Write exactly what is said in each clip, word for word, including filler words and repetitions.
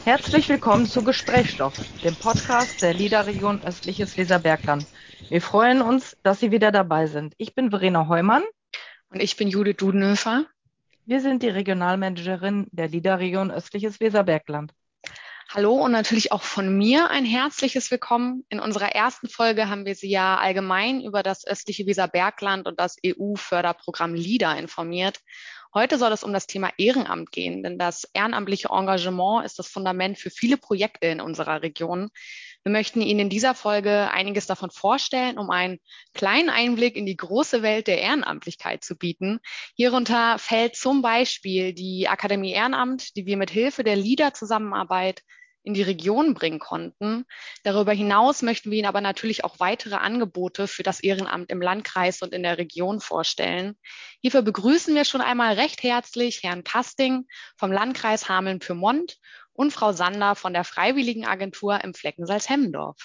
Herzlich willkommen zu Gesprächsstoff, dem Podcast der LIDA-Region Östliches Weserbergland. Wir freuen uns, dass Sie wieder dabei sind. Ich bin Verena Heumann. Und ich bin Judith Dudenhöfer. Wir sind die Regionalmanagerin der LIDA-Region Östliches Weserbergland. Hallo und natürlich auch von mir ein herzliches Willkommen. In unserer ersten Folge haben wir Sie ja allgemein über das östliche Weserbergland und das E U-Förderprogramm LIDA informiert. Heute soll es um das Thema Ehrenamt gehen, denn das ehrenamtliche Engagement ist das Fundament für viele Projekte in unserer Region. Wir möchten Ihnen in dieser Folge einiges davon vorstellen, um einen kleinen Einblick in die große Welt der Ehrenamtlichkeit zu bieten. Hierunter fällt zum Beispiel die Akademie Ehrenamt, die wir mit Hilfe der LIDA-Zusammenarbeit in die Region bringen konnten. Darüber hinaus möchten wir Ihnen aber natürlich auch weitere Angebote für das Ehrenamt im Landkreis und in der Region vorstellen. Hierfür begrüßen wir schon einmal recht herzlich Herrn Kasting vom Landkreis Hameln-Pyrmont und Frau Sander von der Freiwilligenagentur im Flecken Salzhemmendorf.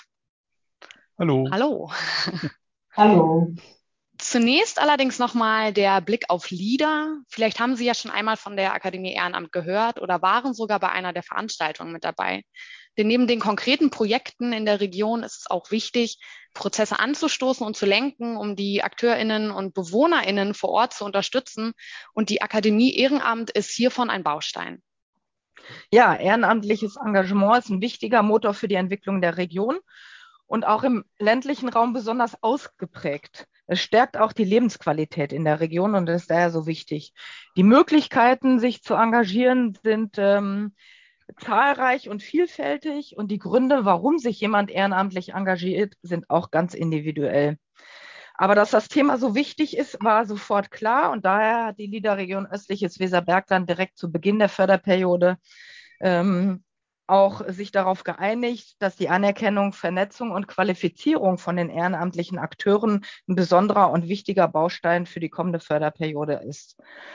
Hallo. Hallo. Hallo. Zunächst allerdings nochmal der Blick auf LIDA. Vielleicht haben Sie ja schon einmal von der Akademie Ehrenamt gehört oder waren sogar bei einer der Veranstaltungen mit dabei. Denn neben den konkreten Projekten in der Region ist es auch wichtig, Prozesse anzustoßen und zu lenken, um die AkteurInnen und BewohnerInnen vor Ort zu unterstützen. Und die Akademie Ehrenamt ist hiervon ein Baustein. Ja, ehrenamtliches Engagement ist ein wichtiger Motor für die Entwicklung der Region und auch im ländlichen Raum besonders ausgeprägt. Es stärkt auch die Lebensqualität in der Region und ist daher so wichtig. Die Möglichkeiten, sich zu engagieren, sind ähm, zahlreich und vielfältig und die Gründe, warum sich jemand ehrenamtlich engagiert, sind auch ganz individuell. Aber dass das Thema so wichtig ist, war sofort klar und daher hat die LIDA-Region Östliches Weserbergland direkt zu Beginn der Förderperiode ähm, auch sich darauf geeinigt, dass die Anerkennung, Vernetzung und Qualifizierung von den ehrenamtlichen Akteuren ein besonderer und wichtiger Baustein für die kommende Förderperiode ist.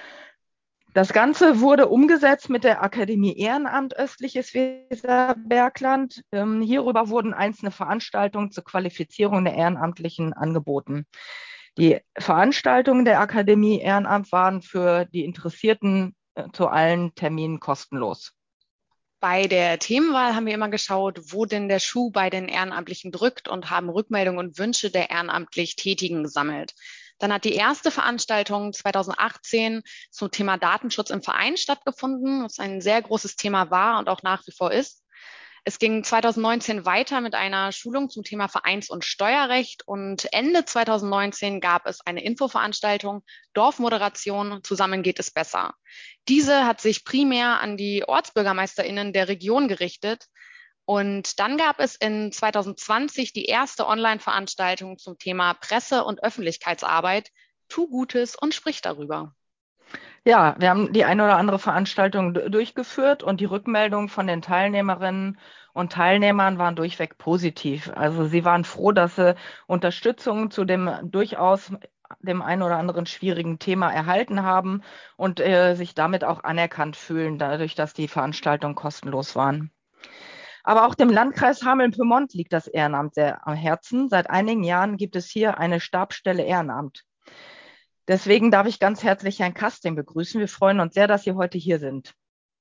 Das Ganze wurde umgesetzt mit der Akademie Ehrenamt Östliches Weserbergland. Ähm, hierüber wurden einzelne Veranstaltungen zur Qualifizierung der Ehrenamtlichen angeboten. Die Veranstaltungen der Akademie Ehrenamt waren für die Interessierten äh, zu allen Terminen kostenlos. Bei der Themenwahl haben wir immer geschaut, wo denn der Schuh bei den Ehrenamtlichen drückt und haben Rückmeldungen und Wünsche der ehrenamtlich Tätigen gesammelt. Dann hat die erste Veranstaltung zweitausendachtzehn zum Thema Datenschutz im Verein stattgefunden, was ein sehr großes Thema war und auch nach wie vor ist. Es ging zweitausendneunzehn weiter mit einer Schulung zum Thema Vereins- und Steuerrecht und Ende zweitausendneunzehn gab es eine Infoveranstaltung Dorfmoderation, zusammen geht es besser. Diese hat sich primär an die OrtsbürgermeisterInnen der Region gerichtet. Und dann gab es in zweitausendzwanzig die erste Online-Veranstaltung zum Thema Presse- und Öffentlichkeitsarbeit. Tu Gutes und sprich darüber. Ja, wir haben die eine oder andere Veranstaltung durchgeführt und die Rückmeldungen von den Teilnehmerinnen und Teilnehmern waren durchweg positiv. Also sie waren froh, dass sie Unterstützung zu dem durchaus dem einen oder anderen schwierigen Thema erhalten haben und äh, sich damit auch anerkannt fühlen, dadurch, dass die Veranstaltungen kostenlos waren. Aber auch dem Landkreis Hameln-Pyrmont liegt das Ehrenamt sehr am Herzen. Seit einigen Jahren gibt es hier eine Stabsstelle Ehrenamt. Deswegen darf ich ganz herzlich Herrn Kasting begrüßen. Wir freuen uns sehr, dass Sie heute hier sind.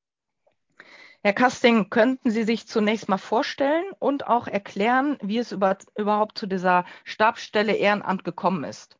Herr Kasting, könnten Sie sich zunächst mal vorstellen und auch erklären, wie es über, überhaupt zu dieser Stabsstelle Ehrenamt gekommen ist?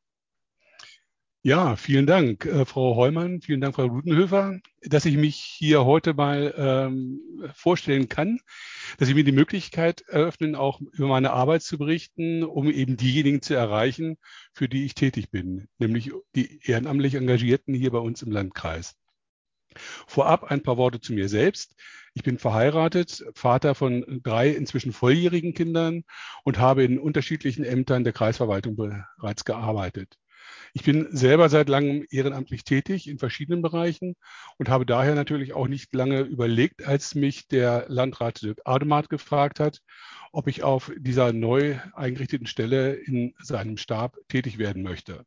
Ja, vielen Dank, äh, Frau Heumann, vielen Dank, Frau Rudenhöfer, dass ich mich hier heute mal ähm, vorstellen kann, dass Sie mir die Möglichkeit eröffnen, auch über meine Arbeit zu berichten, um eben diejenigen zu erreichen, für die ich tätig bin, nämlich die ehrenamtlich Engagierten hier bei uns im Landkreis. Vorab ein paar Worte zu mir selbst. Ich bin verheiratet, Vater von drei inzwischen volljährigen Kindern und habe in unterschiedlichen Ämtern der Kreisverwaltung bereits gearbeitet. Ich bin selber seit langem ehrenamtlich tätig in verschiedenen Bereichen und habe daher natürlich auch nicht lange überlegt, als mich der Landrat Dirk Ademat gefragt hat, ob ich auf dieser neu eingerichteten Stelle in seinem Stab tätig werden möchte.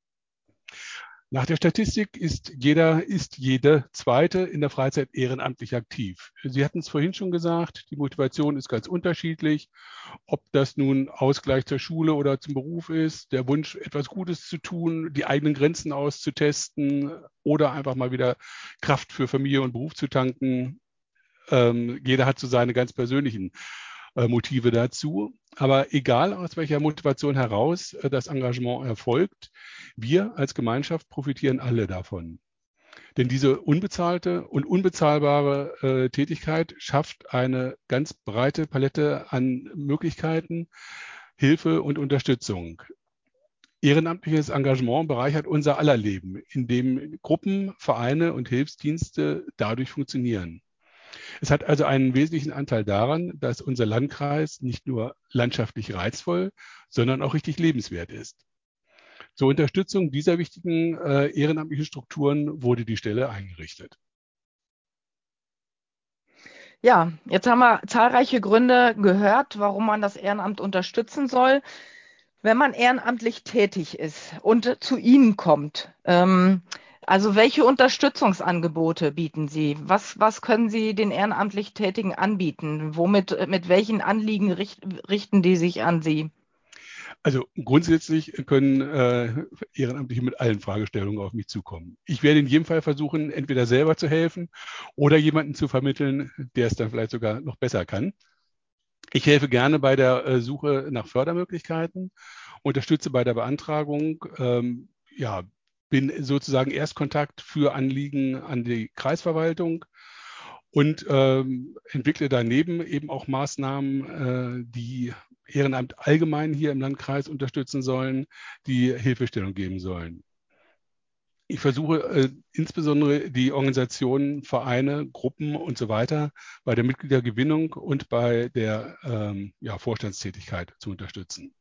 Nach der Statistik ist jeder, ist jede Zweite in der Freizeit ehrenamtlich aktiv. Sie hatten es vorhin schon gesagt, die Motivation ist ganz unterschiedlich, ob das nun Ausgleich zur Schule oder zum Beruf ist, der Wunsch, etwas Gutes zu tun, die eigenen Grenzen auszutesten oder einfach mal wieder Kraft für Familie und Beruf zu tanken. ähm, jeder hat so seine ganz persönlichen äh, Motive dazu. Aber egal aus welcher Motivation heraus äh, das Engagement erfolgt, wir als Gemeinschaft profitieren alle davon. Denn diese unbezahlte und unbezahlbare äh, Tätigkeit schafft eine ganz breite Palette an Möglichkeiten, Hilfe und Unterstützung. Ehrenamtliches Engagement bereichert unser aller Leben, indem Gruppen, Vereine und Hilfsdienste dadurch funktionieren. Es hat also einen wesentlichen Anteil daran, dass unser Landkreis nicht nur landschaftlich reizvoll, sondern auch richtig lebenswert ist. Zur Unterstützung dieser wichtigen äh, ehrenamtlichen Strukturen wurde die Stelle eingerichtet. Ja, jetzt haben wir zahlreiche Gründe gehört, warum man das Ehrenamt unterstützen soll. Wenn man ehrenamtlich tätig ist und zu Ihnen kommt, ähm, also welche Unterstützungsangebote bieten Sie? Was, was können Sie den ehrenamtlich Tätigen anbieten? Womit, mit welchen Anliegen richt, richten die sich an Sie? Also grundsätzlich können äh, Ehrenamtliche mit allen Fragestellungen auf mich zukommen. Ich werde in jedem Fall versuchen, entweder selber zu helfen oder jemanden zu vermitteln, der es dann vielleicht sogar noch besser kann. Ich helfe gerne bei der äh, Suche nach Fördermöglichkeiten, unterstütze bei der Beantragung, ähm, ja, bin sozusagen Erstkontakt für Anliegen an die Kreisverwaltung und ähm, entwickle daneben eben auch Maßnahmen, äh, die Ehrenamt allgemein hier im Landkreis unterstützen sollen, die Hilfestellung geben sollen. Ich versuche äh, insbesondere die Organisationen, Vereine, Gruppen und so weiter bei der Mitgliedergewinnung und bei der ähm, ja, Vorstandstätigkeit zu unterstützen.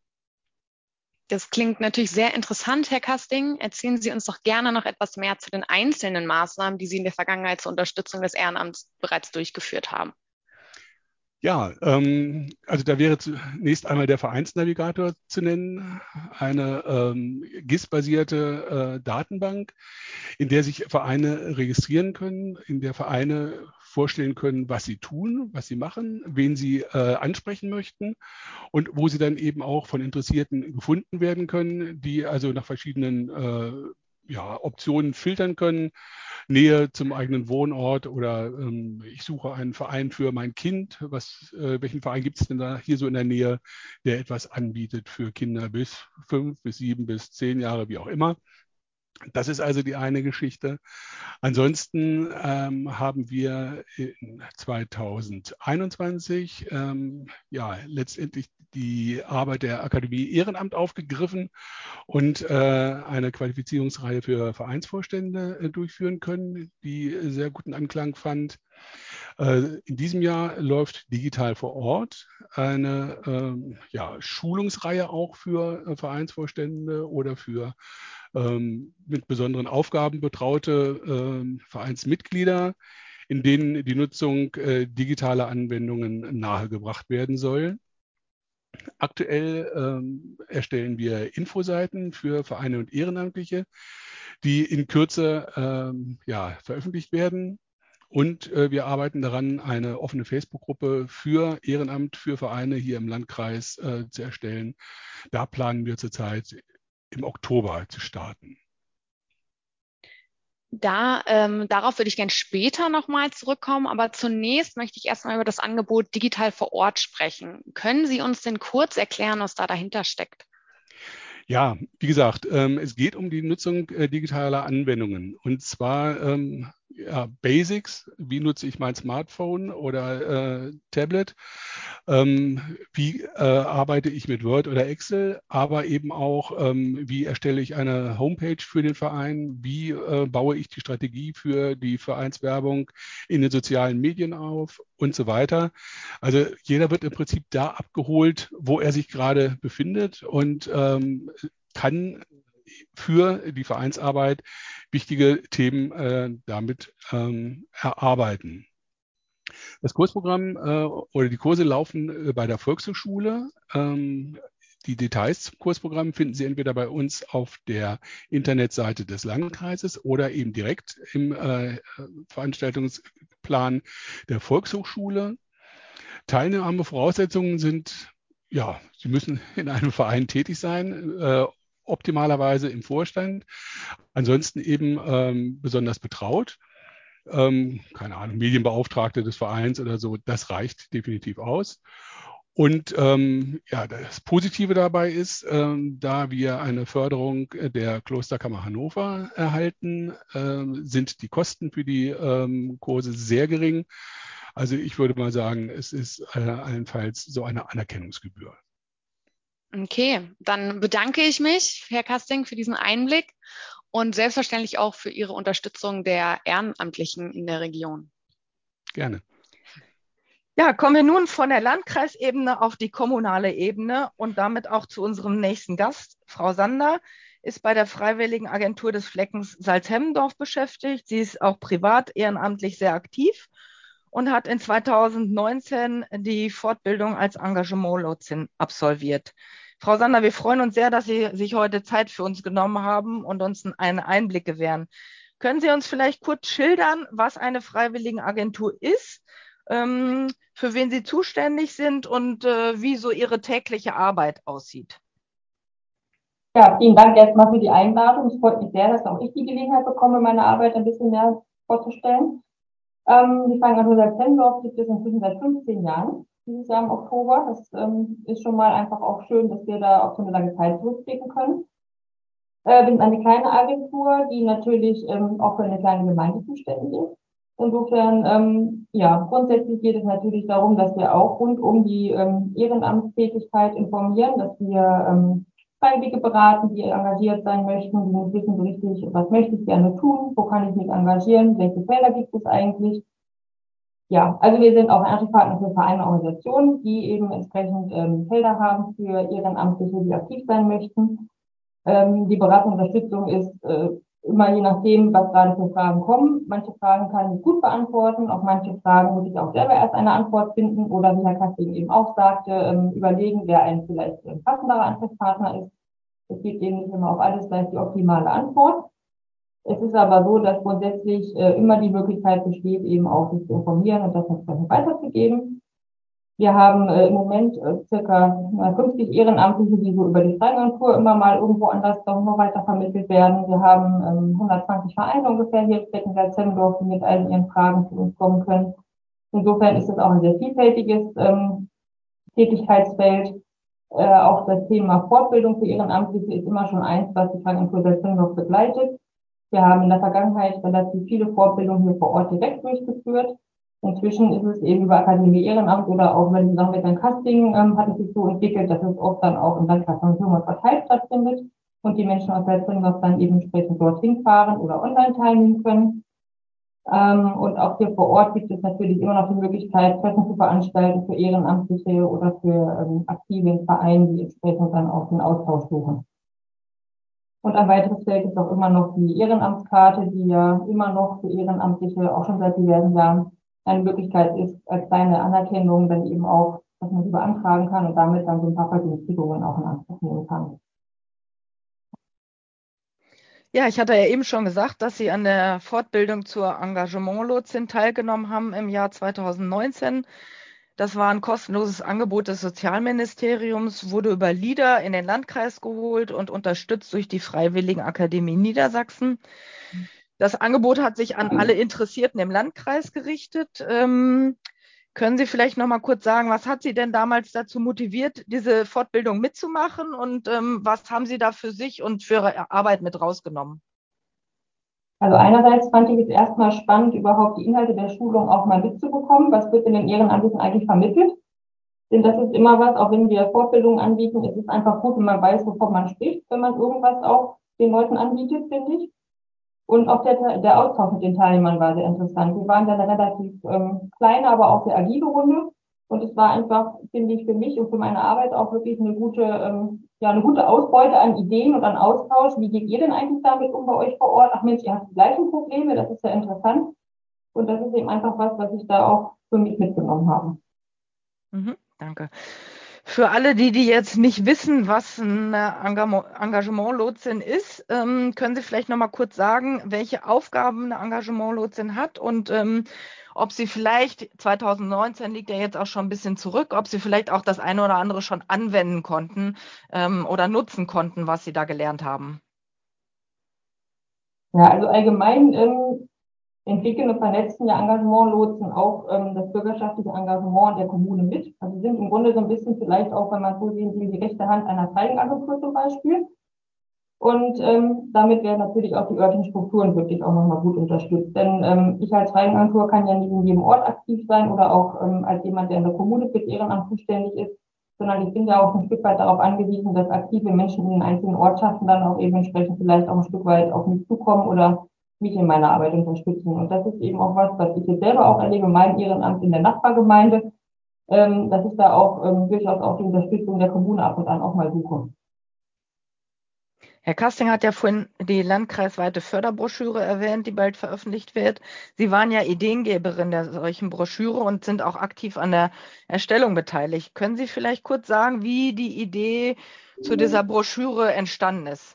Das klingt natürlich sehr interessant, Herr Kasting. Erzählen Sie uns doch gerne noch etwas mehr zu den einzelnen Maßnahmen, die Sie in der Vergangenheit zur Unterstützung des Ehrenamts bereits durchgeführt haben. Ja, ähm, also da wäre zunächst einmal der Vereinsnavigator zu nennen, eine ähm, G I S-basierte äh, Datenbank, in der sich Vereine registrieren können, in der Vereine vorstellen können, was sie tun, was sie machen, wen sie äh, ansprechen möchten und wo sie dann eben auch von Interessierten gefunden werden können, die also nach verschiedenen äh, ja, Optionen filtern können. Nähe zum eigenen Wohnort oder ähm, ich suche einen Verein für mein Kind. Was, äh, welchen Verein gibt es denn da hier so in der Nähe, der etwas anbietet für Kinder bis fünf, bis sieben, bis zehn Jahre, wie auch immer. Das ist also die eine Geschichte. Ansonsten ähm, haben wir in zweitausendeinundzwanzig ähm, ja letztendlich die Arbeit der Akademie Ehrenamt aufgegriffen und äh, eine Qualifizierungsreihe für Vereinsvorstände äh, durchführen können, die sehr guten Anklang fand. Äh, in diesem Jahr läuft Digital vor Ort eine ähm, ja, Schulungsreihe auch für äh, Vereinsvorstände oder für ähm, mit besonderen Aufgaben betraute äh, Vereinsmitglieder, in denen die Nutzung äh, digitaler Anwendungen nahegebracht werden soll. Aktuell ähm, erstellen wir Infoseiten für Vereine und Ehrenamtliche, die in Kürze ähm, ja, veröffentlicht werden. Und äh, wir arbeiten daran, eine offene Facebook-Gruppe für Ehrenamt, für Vereine hier im Landkreis äh, zu erstellen. Da planen wir zurzeit im Oktober zu starten. Da, ähm, darauf würde ich gerne später nochmal zurückkommen, aber zunächst möchte ich erstmal über das Angebot Digital vor Ort sprechen. Können Sie uns denn kurz erklären, was da dahinter steckt? Ja, wie gesagt, ähm, es geht um die Nutzung äh, digitaler Anwendungen und zwar ähm, ja, Basics, wie nutze ich mein Smartphone oder äh, Tablet, ähm, wie äh, arbeite ich mit Word oder Excel, aber eben auch, ähm, wie erstelle ich eine Homepage für den Verein, wie äh, baue ich die Strategie für die Vereinswerbung in den sozialen Medien auf und so weiter. Also jeder wird im Prinzip da abgeholt, wo er sich gerade befindet und ähm, kann für die Vereinsarbeit wichtige Themen äh, damit ähm, erarbeiten. Das Kursprogramm äh, oder die Kurse laufen äh, bei der Volkshochschule. Ähm, die Details zum Kursprogramm finden Sie entweder bei uns auf der Internetseite des Landkreises oder eben direkt im äh, Veranstaltungsplan der Volkshochschule. Teilnahmevoraussetzungen sind, ja, Sie müssen in einem Verein tätig sein, äh, optimalerweise im Vorstand, ansonsten eben ähm, besonders betraut. ähm, keine Ahnung, Medienbeauftragte des Vereins oder so, das reicht definitiv aus. Und ähm, ja, das Positive dabei ist, ähm, da wir eine Förderung der Klosterkammer Hannover erhalten, ähm, sind die Kosten für die ähm, Kurse sehr gering. Also ich würde mal sagen, es ist äh, allenfalls so eine Anerkennungsgebühr. Okay, dann bedanke ich mich, Herr Kasting, für diesen Einblick und selbstverständlich auch für Ihre Unterstützung der Ehrenamtlichen in der Region. Gerne. Ja, kommen wir nun von der Landkreisebene auf die kommunale Ebene und damit auch zu unserem nächsten Gast. Frau Sander ist bei der Freiwilligen Agentur des Fleckens Salzhemmendorf beschäftigt. Sie ist auch privat ehrenamtlich sehr aktiv und hat in zweitausendneunzehn die Fortbildung als Engagement-Lotsin absolviert. Frau Sander, wir freuen uns sehr, dass Sie sich heute Zeit für uns genommen haben und uns einen Einblick gewähren. Können Sie uns vielleicht kurz schildern, was eine Freiwilligenagentur ist, ähm, für wen Sie zuständig sind und äh, wie so Ihre tägliche Arbeit aussieht? Ja, vielen Dank erstmal für die Einladung. Es freut mich sehr, dass auch ich die Gelegenheit bekomme, meine Arbeit ein bisschen mehr vorzustellen. Ähm, die Freiwillige Salzhemmendorf gibt es inzwischen seit fünfzehn Jahren, dieses Jahr im Oktober. Das ähm, ist schon mal einfach auch schön, dass wir da auf so eine lange Zeit zurückblicken können. Äh, wir sind eine kleine Agentur, die natürlich ähm, auch für eine kleine Gemeinde zuständig ist. Insofern, ähm, ja, grundsätzlich geht es natürlich darum, dass wir auch rund um die ähm, Ehrenamtstätigkeit informieren, dass wir ähm, Freiwillige beraten, die engagiert sein möchten, die nicht wissen so richtig, was möchte ich gerne tun, wo kann ich mich engagieren, welche Felder gibt es eigentlich. Ja, also wir sind auch Ansprechpartner für Vereine und Organisationen, die eben entsprechend ähm, Felder haben für Ehrenamtliche, die aktiv sein möchten. Ähm, die Beratung und Unterstützung ist äh, immer je nachdem, was gerade für Fragen kommen. Manche Fragen kann ich gut beantworten, auf manche Fragen muss ich auch selber erst eine Antwort finden oder wie Herr Kasting eben auch sagte, ähm, überlegen, wer ein vielleicht ein passenderer Ansprechpartner ist. Es gibt eben nicht immer auf alles gleich die optimale Antwort. Es ist aber so, dass grundsätzlich äh, immer die Möglichkeit besteht, eben auch sich zu informieren und das entsprechend weiterzugeben. Wir haben äh, im Moment äh, circa fünfzig Ehrenamtliche, die so über die Freiwilligentour immer mal irgendwo anders noch weiter vermittelt werden. Wir haben ähm, hundertzwanzig Vereine ungefähr hier in Salzhemmendorf, die mit allen ihren Fragen zu uns kommen können. Insofern ist es auch ein sehr vielfältiges ähm, Tätigkeitsfeld. Äh, auch das Thema Fortbildung für Ehrenamtliche ist immer schon eins, was die Freiwilligentour Salzhemmendorf begleitet. Wir haben in der Vergangenheit relativ viele Fortbildungen hier vor Ort direkt durchgeführt. Inzwischen ist es eben über Akademie Ehrenamt oder auch über die Sachen mit dem Casting ähm, hat es sich so entwickelt, dass es oft dann auch im Landkreis Hannover verteilt stattfindet und die Menschen aus Salzhemmendorf dann eben entsprechend dorthin fahren oder online teilnehmen können. Ähm, und auch hier vor Ort gibt es natürlich immer noch die Möglichkeit, Treffen zu veranstalten für Ehrenamtliche oder für ähm, aktive in Vereinen, die entsprechend dann auch den Austausch suchen. Und ein weiteres Feld ist auch immer noch die Ehrenamtskarte, die ja immer noch für Ehrenamtliche auch schon seit diversen Jahren eine Möglichkeit ist, als kleine Anerkennung dann eben auch, dass man sie beantragen kann und damit dann so ein paar Vergünstigungen auch in Anspruch nehmen kann. Ja, ich hatte ja eben schon gesagt, dass Sie an der Fortbildung zur Engagement-Lotsin teilgenommen haben im Jahr zweitausendneunzehn. Das war ein kostenloses Angebot des Sozialministeriums, wurde über LIDA in den Landkreis geholt und unterstützt durch die Freiwilligenakademie Niedersachsen. Das Angebot hat sich an alle Interessierten im Landkreis gerichtet. Ähm, können Sie vielleicht noch mal kurz sagen, was hat Sie denn damals dazu motiviert, diese Fortbildung mitzumachen und ähm, was haben Sie da für sich und für Ihre Arbeit mit rausgenommen? Also einerseits fand ich es erstmal spannend, überhaupt die Inhalte der Schulung auch mal mitzubekommen. Was wird in den Ehrenamtlichen eigentlich vermittelt? Denn das ist immer was, auch wenn wir Fortbildungen anbieten, es ist einfach gut, wenn man weiß, wovon man spricht, wenn man irgendwas auch den Leuten anbietet, finde ich. Und auch der, der Austausch mit den Teilnehmern war sehr interessant. Wir waren dann eine relativ ähm, kleine, aber auch sehr agile Runde. Und es war einfach, finde ich, für mich und für meine Arbeit auch wirklich eine gute, ähm, ja, eine gute Ausbeute an Ideen und an Austausch. Wie geht ihr denn eigentlich damit um bei euch vor Ort? Ach Mensch, ihr habt die gleichen Probleme, das ist ja interessant. Und das ist eben einfach was, was ich da auch für mich mitgenommen habe. Mhm, danke. Für alle, die, die jetzt nicht wissen, was eine Engagement-Lotsin ist, ähm, können Sie vielleicht noch mal kurz sagen, welche Aufgaben eine Engagement-Lotsin hat und ähm, ob Sie vielleicht, zweitausendneunzehn liegt ja jetzt auch schon ein bisschen zurück, ob Sie vielleicht auch das eine oder andere schon anwenden konnten ähm, oder nutzen konnten, was Sie da gelernt haben. Ja, also allgemein ähm, entwickeln und vernetzen ja Engagementlotsen auch ähm, das bürgerschaftliche Engagement der Kommune mit. Also sie sind im Grunde so ein bisschen vielleicht auch, wenn man so sehen will, die rechte Hand einer Zeigenagentur zum Beispiel. Und ähm, damit werden natürlich auch die örtlichen Strukturen wirklich auch nochmal gut unterstützt. Denn ähm, ich als Zeigenagentur kann ja nicht in jedem Ort aktiv sein oder auch ähm, als jemand, der in der Kommune für das Ehrenamt zuständig ist, sondern ich bin ja auch ein Stück weit darauf angewiesen, dass aktive Menschen in den einzelnen Ortschaften dann auch eben entsprechend vielleicht auch ein Stück weit auf mich zukommen oder mich in meiner Arbeit unterstützen. Und das ist eben auch was, was ich jetzt selber auch erlebe, mein Ehrenamt in der Nachbargemeinde, ähm, dass ich da auch ähm, durchaus auch die Unterstützung der Kommune ab und an auch mal suche. Herr Kasting hat ja vorhin die landkreisweite Förderbroschüre erwähnt, die bald veröffentlicht wird. Sie waren ja Ideengeberin der solchen Broschüre und sind auch aktiv an der Erstellung beteiligt. Können Sie vielleicht kurz sagen, wie die Idee zu dieser Broschüre entstanden ist?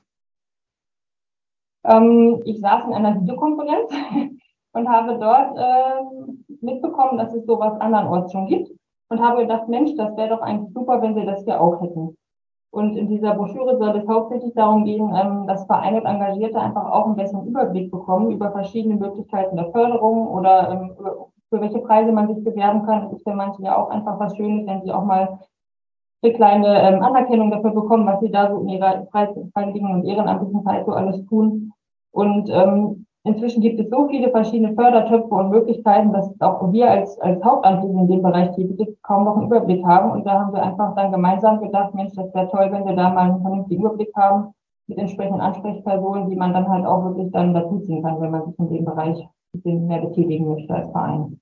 Ähm, ich saß in einer Videokonferenz und habe dort ähm, mitbekommen, dass es sowas andernorts schon gibt und habe gedacht, Mensch, das wäre doch eigentlich super, wenn wir das hier auch hätten. Und in dieser Broschüre soll es hauptsächlich darum gehen, ähm, dass Vereine und Engagierte einfach auch einen besseren Überblick bekommen über verschiedene Möglichkeiten der Förderung oder ähm, für welche Preise man sich bewerben kann. Das ist für manche ja auch einfach was Schönes, wenn sie auch mal eine kleine ähm, Anerkennung dafür bekommen, was sie da so in ihrer freiwilligen und ehrenamtlichen Zeit so alles tun. Und ähm, inzwischen gibt es so viele verschiedene Fördertöpfe und Möglichkeiten, dass auch wir als, als Hauptamtliche in dem Bereich tätig kaum noch einen Überblick haben. Und da haben wir einfach dann gemeinsam gedacht, Mensch, das wäre toll, wenn wir da mal einen vernünftigen Überblick haben mit entsprechenden Ansprechpersonen, die man dann halt auch wirklich dann dazuziehen kann, wenn man sich in dem Bereich ein bisschen mehr betätigen möchte als Verein.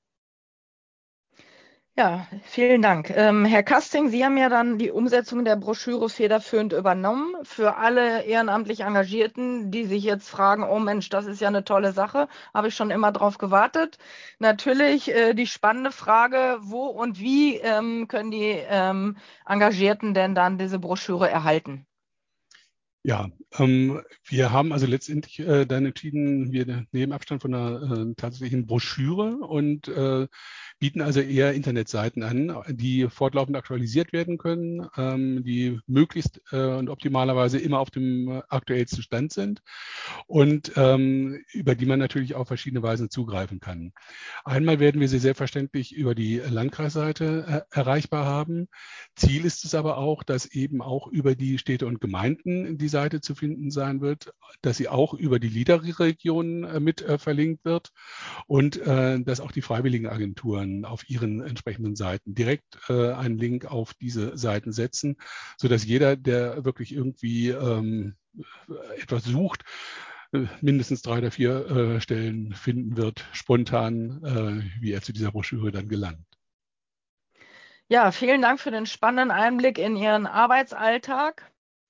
Ja, vielen Dank. Ähm, Herr Kasting, Sie haben ja dann die Umsetzung der Broschüre federführend übernommen. Für alle ehrenamtlich Engagierten, die sich jetzt fragen, oh Mensch, das ist ja eine tolle Sache, habe ich schon immer drauf gewartet. Natürlich äh, die spannende Frage, wo und wie ähm, können die ähm, Engagierten denn dann diese Broschüre erhalten? Ja, ähm, wir haben also letztendlich äh, dann entschieden, wir nehmen Abstand von einer äh, tatsächlichen Broschüre und äh, bieten also eher Internetseiten an, die fortlaufend aktualisiert werden können, ähm, die möglichst äh, und optimalerweise immer auf dem aktuellsten Stand sind und ähm, über die man natürlich auf verschiedene Weisen zugreifen kann. Einmal werden wir sie selbstverständlich über die Landkreisseite äh, erreichbar haben. Ziel ist es aber auch, dass eben auch über die Städte und Gemeinden die Seite zu finden sein wird, dass sie auch über die LIDA-Region äh, mit äh, verlinkt wird und äh, dass auch die Freiwilligenagenturen auf ihren entsprechenden Seiten direkt äh, einen Link auf diese Seiten setzen, sodass jeder, der wirklich irgendwie ähm, etwas sucht, mindestens drei oder vier äh, Stellen finden wird, spontan, äh, wie er zu dieser Broschüre dann gelangt. Ja, vielen Dank für den spannenden Einblick in Ihren Arbeitsalltag.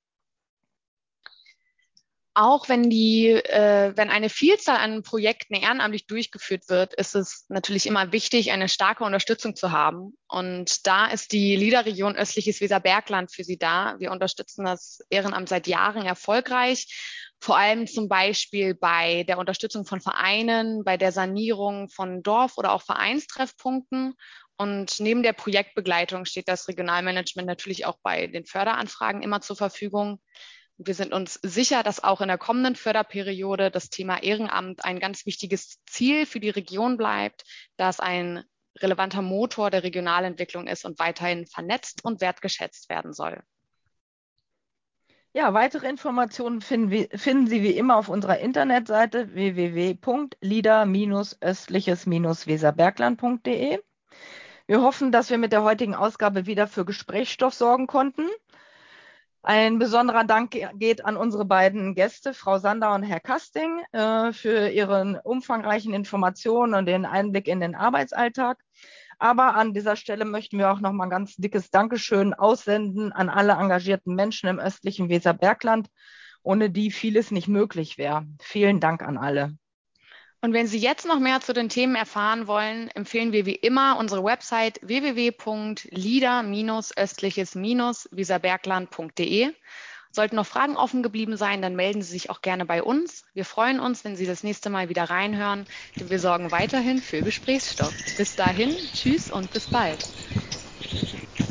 Auch wenn die, äh, wenn eine Vielzahl an Projekten ehrenamtlich durchgeführt wird, ist es natürlich immer wichtig, eine starke Unterstützung zu haben. Und da ist die LIDA-Region Östliches Weserbergland für Sie da. Wir unterstützen das Ehrenamt seit Jahren erfolgreich, vor allem zum Beispiel bei der Unterstützung von Vereinen, bei der Sanierung von Dorf- oder auch Vereinstreffpunkten. Und neben der Projektbegleitung steht das Regionalmanagement natürlich auch bei den Förderanfragen immer zur Verfügung. Wir sind uns sicher, dass auch in der kommenden Förderperiode das Thema Ehrenamt ein ganz wichtiges Ziel für die Region bleibt, da es ein relevanter Motor der Regionalentwicklung ist und weiterhin vernetzt und wertgeschätzt werden soll. Ja, weitere Informationen finden, wir, finden Sie wie immer auf unserer Internetseite w w w punkt lida östliches weserbergland punkt de. Wir hoffen, dass wir mit der heutigen Ausgabe wieder für Gesprächsstoff sorgen konnten. Ein besonderer Dank geht an unsere beiden Gäste, Frau Sander und Herr Kasting, äh, für Ihre umfangreichen Informationen und den Einblick in den Arbeitsalltag. Aber an dieser Stelle möchten wir auch noch mal ein ganz dickes Dankeschön aussenden an alle engagierten Menschen im östlichen Weserbergland, ohne die vieles nicht möglich wäre. Vielen Dank an alle. Und wenn Sie jetzt noch mehr zu den Themen erfahren wollen, empfehlen wir wie immer unsere Website w w w punkt lida östliches weserbergland punkt de. Sollten noch Fragen offen geblieben sein, dann melden Sie sich auch gerne bei uns. Wir freuen uns, wenn Sie das nächste Mal wieder reinhören, denn wir sorgen weiterhin für Gesprächsstoff. Bis dahin, tschüss und bis bald.